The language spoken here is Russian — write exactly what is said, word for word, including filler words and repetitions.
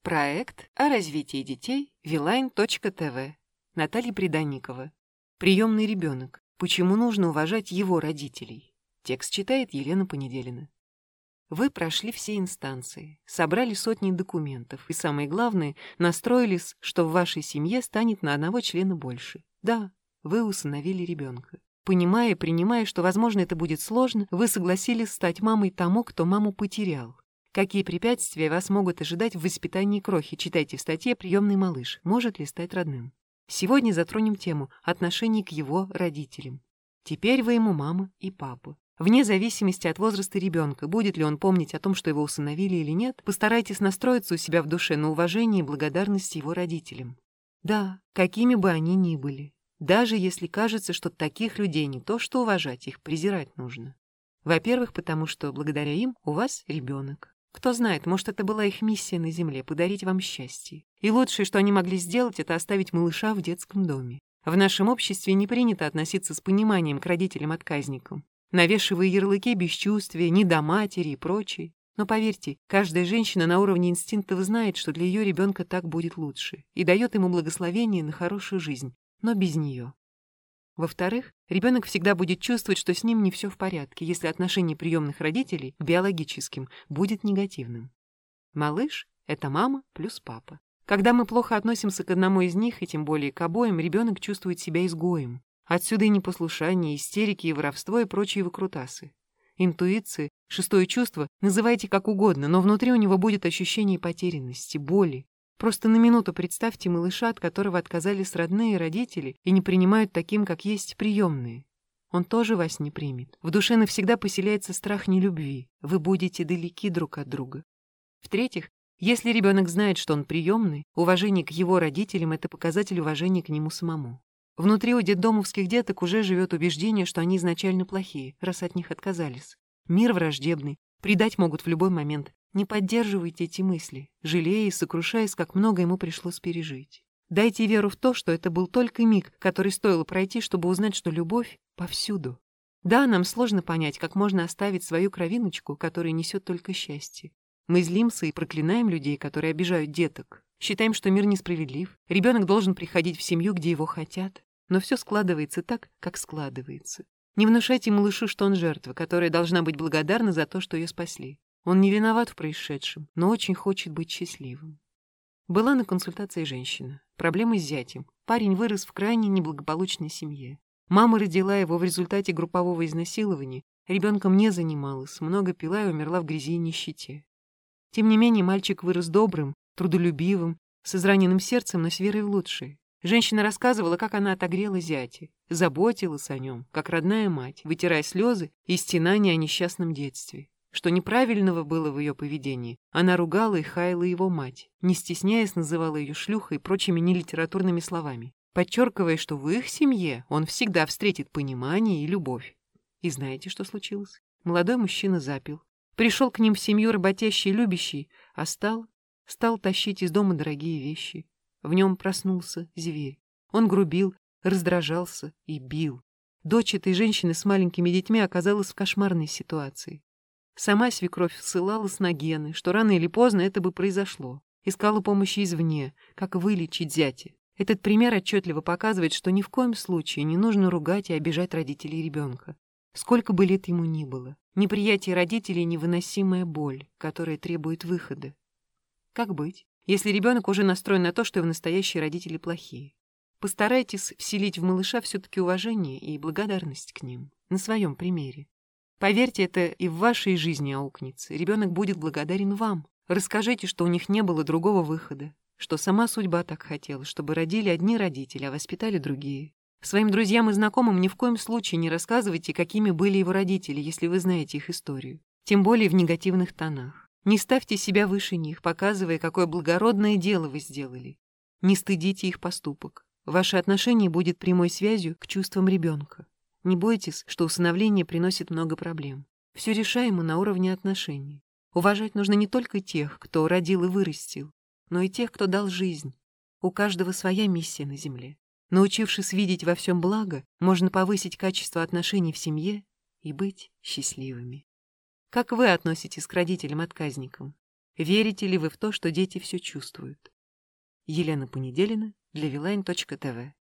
Проект о развитии детей вилайн точка тв. Наталья Приданникова. Приемный ребенок. Почему нужно уважать его родителей? Текст читает Елена Понеделина. Вы прошли все инстанции, собрали сотни документов и, самое главное, настроились, что в вашей семье станет на одного члена больше. Да, вы усыновили ребенка. Понимая и принимая, что, возможно, это будет сложно, вы согласились стать мамой тому, кто маму потерял. Какие препятствия вас могут ожидать в воспитании крохи? Читайте в статье «Приемный малыш. Может ли стать родным?». Сегодня затронем тему отношений к его родителям. Теперь вы ему мама и папа. Вне зависимости от возраста ребенка, будет ли он помнить о том, что его усыновили или нет, постарайтесь настроиться у себя в душе на уважение и благодарность его родителям. Да, какими бы они ни были. Даже если кажется, что таких людей не то что уважать, их презирать нужно. Во-первых, потому что благодаря им у вас ребенок. Кто знает, может, это была их миссия на земле — подарить вам счастье. И лучшее, что они могли сделать, это оставить малыша в детском доме. В нашем обществе не принято относиться с пониманием к родителям-отказникам, навешивая ярлыки бесчувствия, недоматери и прочее. Но поверьте, каждая женщина на уровне инстинктов знает, что для ее ребенка так будет лучше, и дает ему благословение на хорошую жизнь, но без нее. Во-вторых, ребенок всегда будет чувствовать, что с ним не все в порядке, если отношение приемных родителей к биологическим будет негативным. Малыш — это мама плюс папа. Когда мы плохо относимся к одному из них, и тем более к обоим, ребенок чувствует себя изгоем. Отсюда и непослушание, истерики, и воровство, и прочие выкрутасы. Интуиция, шестое чувство, называйте как угодно, но внутри у него будет ощущение потерянности, боли. Просто на минуту представьте малыша, от которого отказались родные родители и не принимают таким, как есть, приемные. Он тоже вас не примет. В душе навсегда поселяется страх нелюбви. Вы будете далеки друг от друга. В-третьих, если ребенок знает, что он приемный, уважение к его родителям — это показатель уважения к нему самому. Внутри у детдомовских деток уже живет убеждение, что они изначально плохие, раз от них отказались. Мир враждебный, предать могут в любой момент. Не поддерживайте эти мысли, жалея и сокрушаясь, как много ему пришлось пережить. Дайте веру в то, что это был только миг, который стоило пройти, чтобы узнать, что любовь повсюду. Да, нам сложно понять, как можно оставить свою кровиночку, которая несет только счастье. Мы злимся и проклинаем людей, которые обижают деток. Считаем, что мир несправедлив, ребенок должен приходить в семью, где его хотят. Но все складывается так, как складывается. Не внушайте малышу, что он жертва, которая должна быть благодарна за то, что ее спасли. Он не виноват в происшедшем, но очень хочет быть счастливым. Была на консультации женщина. Проблемы с зятем. Парень вырос в крайне неблагополучной семье. Мама родила его в результате группового изнасилования, ребенком не занималась, много пила и умерла в грязи и нищете. Тем не менее, мальчик вырос добрым, трудолюбивым, с израненным сердцем, но с верой в лучшее. Женщина рассказывала, как она отогрела зятя, заботилась о нем, как родная мать, вытирая слезы и стенания о несчастном детстве. Что неправильного было в ее поведении, она ругала и хаяла его мать, не стесняясь называла ее шлюхой и прочими нелитературными словами, подчеркивая, что в их семье он всегда встретит понимание и любовь. И знаете, что случилось? Молодой мужчина запил. Пришел к ним в семью работящий и любящий, а стал, стал тащить из дома дорогие вещи. В нем проснулся зверь. Он грубил, раздражался и бил. Дочь этой женщины с маленькими детьми оказалась в кошмарной ситуации. Сама свекровь ссылалась на гены, что рано или поздно это бы произошло. Искала помощи извне, как вылечить зятя. Этот пример отчетливо показывает, что ни в коем случае не нужно ругать и обижать родителей ребенка. Сколько бы лет ему ни было. Неприятие родителей — невыносимая боль, которая требует выхода. Как быть, если ребенок уже настроен на то, что его настоящие родители плохие? Постарайтесь вселить в малыша все-таки уважение и благодарность к ним, на своем примере. Поверьте, это и в вашей жизни аукнется. Ребенок будет благодарен вам. Расскажите, что у них не было другого выхода, что сама судьба так хотела, чтобы родили одни родители, а воспитали другие. Своим друзьям и знакомым ни в коем случае не рассказывайте, какими были его родители, если вы знаете их историю. Тем более в негативных тонах. Не ставьте себя выше них, показывая, какое благородное дело вы сделали. Не стыдите их поступок. Ваше отношение будет прямой связью к чувствам ребенка. Не бойтесь, что усыновление приносит много проблем. Все решаемо на уровне отношений. Уважать нужно не только тех, кто родил и вырастил, но и тех, кто дал жизнь. У каждого своя миссия на земле. Научившись видеть во всем благо, можно повысить качество отношений в семье и быть счастливыми. Как вы относитесь к родителям-отказникам? Верите ли вы в то, что дети все чувствуют? Елена Понеделина для Вилайн точка тв.